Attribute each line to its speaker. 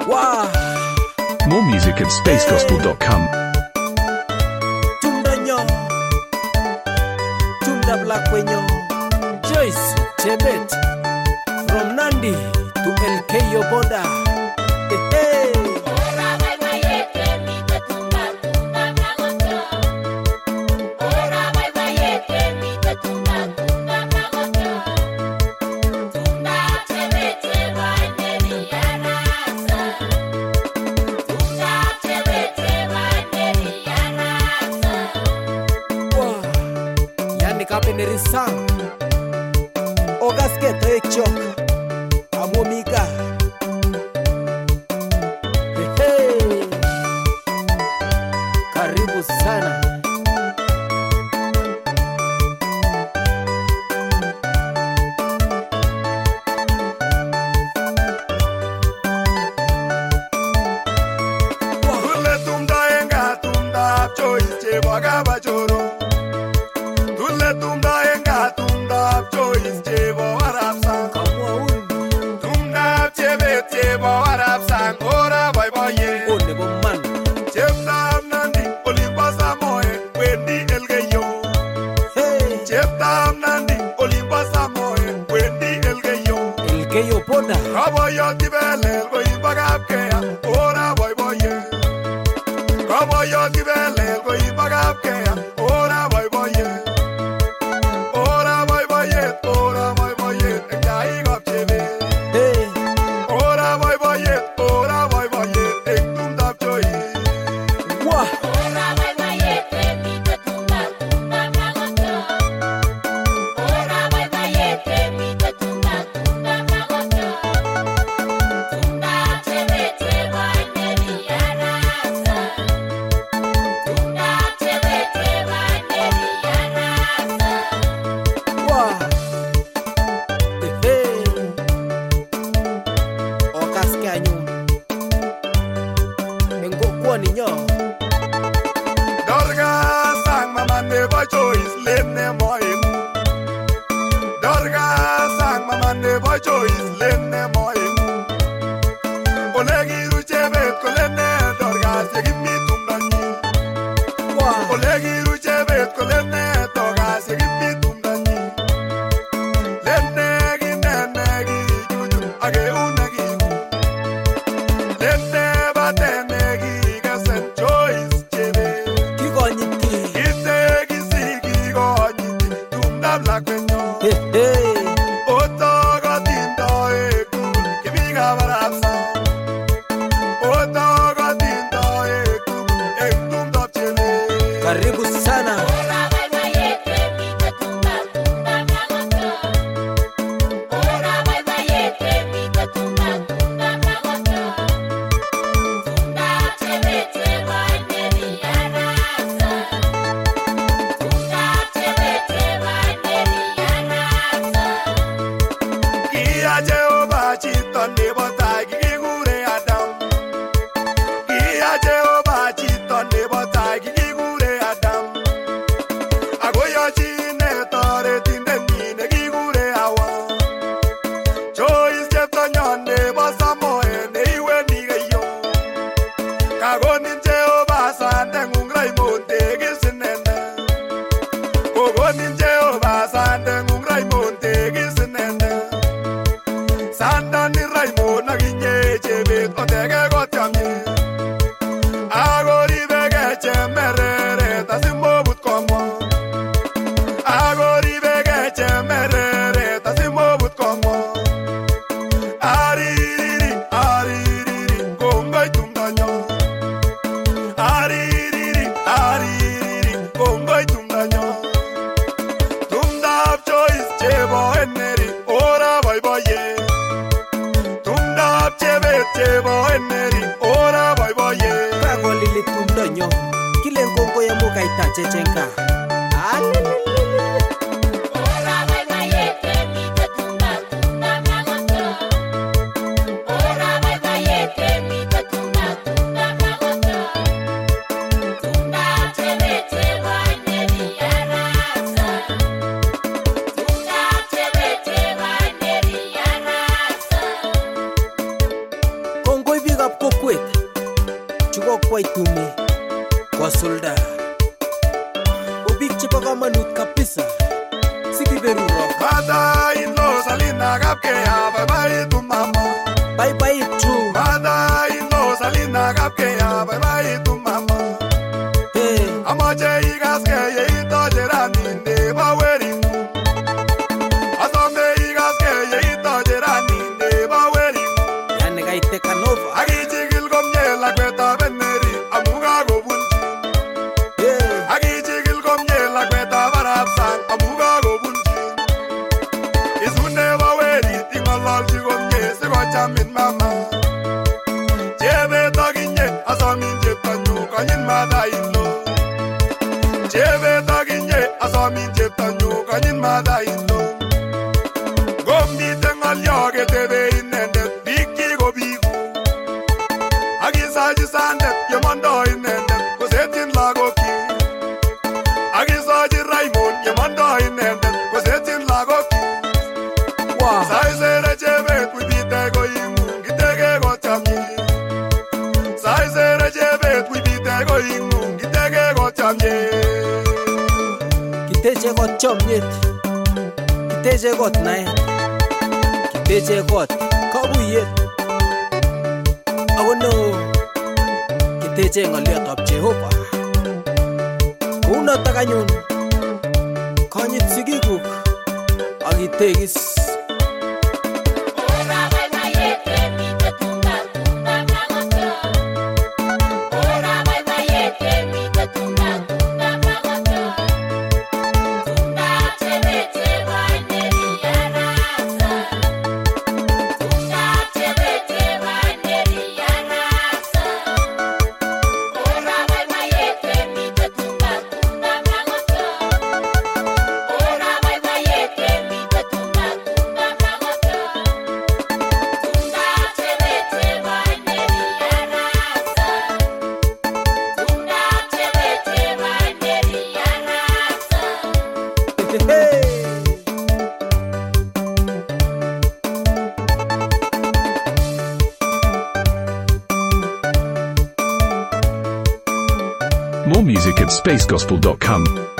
Speaker 1: Wow.
Speaker 2: More music at spacegospel.com.
Speaker 1: Tunda nyo, Tunda Black Wenyo, Joyce Chebet, from Nandi to LKO border. Hey. Kapineri sang Ogas keto ekchok Amomika Hey. Karibu sana
Speaker 3: Tule tumda enga tumda Joyce Cheboga bachoro Tumda enga tumda Joyce Chebo warap sang Tumda Chebet Chebo warap sang Ora boy boye
Speaker 1: Ole bo man
Speaker 3: Cheptab Nandi Olympus Amoe Wendy LKO
Speaker 1: Hey.
Speaker 3: Cheptab Nandi Olympus Amoe Wendy LKO
Speaker 1: LKO border
Speaker 3: Kaboyo Kibele Koi bagap kea Ora boy boye Kaboyo Kibele Koi bagap kea Ora boy boye
Speaker 1: Hey.
Speaker 3: Ora boy boye ek tum dap joy
Speaker 1: Wah. Wah. Hey. Ogas kanyo Engo kwa ninyo
Speaker 3: Dorga sang mama ne boy choice lenne moim Dorga sang mama ne boy choice lenne moim Olegi ruchebe kolenne dorga segimi tumdani
Speaker 1: Wah.
Speaker 3: Olegi ruchebe kolenne dorga segimi tumdani Lennegi nennegi juju age unagi Lenne batenegi gasen choice chebe
Speaker 1: Kigonyiti
Speaker 3: Itegi sigi gonyiti tumda black wenyo
Speaker 1: Hey. Hey.
Speaker 3: Otogo tindo ekun kimiga barapsa Otogo tindo ekun tumda chebe
Speaker 1: Karibu sana
Speaker 3: Kia Jehovah chiton nebo tai kikikure Adam Kia Jehovah chiton nebo tai kikikure Adam Akoyochi ne toretindet nyi nekikure Hawa Joyce cheptonyon nebo Samoe neiwendi Keiyo Kakonin Jehovah sandeng'ung Raymond tegis inendet Kokonin Jehovah sandeng'ung Raymond tegis inendet Sandani Raymond akinye Chebet oteke kotiamye Akoribeke chemereret asimobut kong'wa Akoribeke chemereret asimobut kong'wa Aririri aririri kongoi tumdonyo Aririri aririri kongoi tumdonyo Tumdab Joyce Chebo Eneri ora boiboye Tumdab Chebet Chebo Eneri ora boiboye
Speaker 1: Rango lili tumdonyo Kile ngongo ya muka itachechenka Waitumi kosulda ko biik chebo kamanut kabisa sikiberurok.
Speaker 3: Mother-in-law Salina Kapkea, bye-bye mama.
Speaker 1: Bye tu.
Speaker 3: Mother-in-law Salina Kapkea, bye-bye mama.
Speaker 1: Hey,
Speaker 3: Amache igaske yeito jerani nebo weringu. Asome igaske yeito jerani nebo weringu.
Speaker 1: yani kaite Canova.
Speaker 3: Akichikil komye lakwetab Eneri amu kakobunji.
Speaker 1: Hey,
Speaker 3: Akichikil komye lakwetab Arap Sang amu kakobunji. Isune bo werit ing'ololchi komye sikochamin mama. Chebet akinye asomin cheptonyu konyin mother-in-law. Chebet akinye asomin cheptonyu konyin mother-in-law. Ngomite ng'olyo ketebe inendet biikchi ko biiku. Akisochi sandet yemondoi inendet kosetyin lagokchik. Akisochi Raymond yemondoi inendet kosetyin lagokchik.
Speaker 1: wow.
Speaker 3: Saisere chebet wibite koing'ung kitege kochamye. Saisere chebet wibite koing'ung kitege kochamye.
Speaker 1: Kiteche kot chomyet, kiteche kot naet, kiteche kot kakuyet. Ako no, kiteche ng'olyotab Jehova. Kounotok anyun konyit sigikuk akitegis.
Speaker 2: More music at spacegospel.com.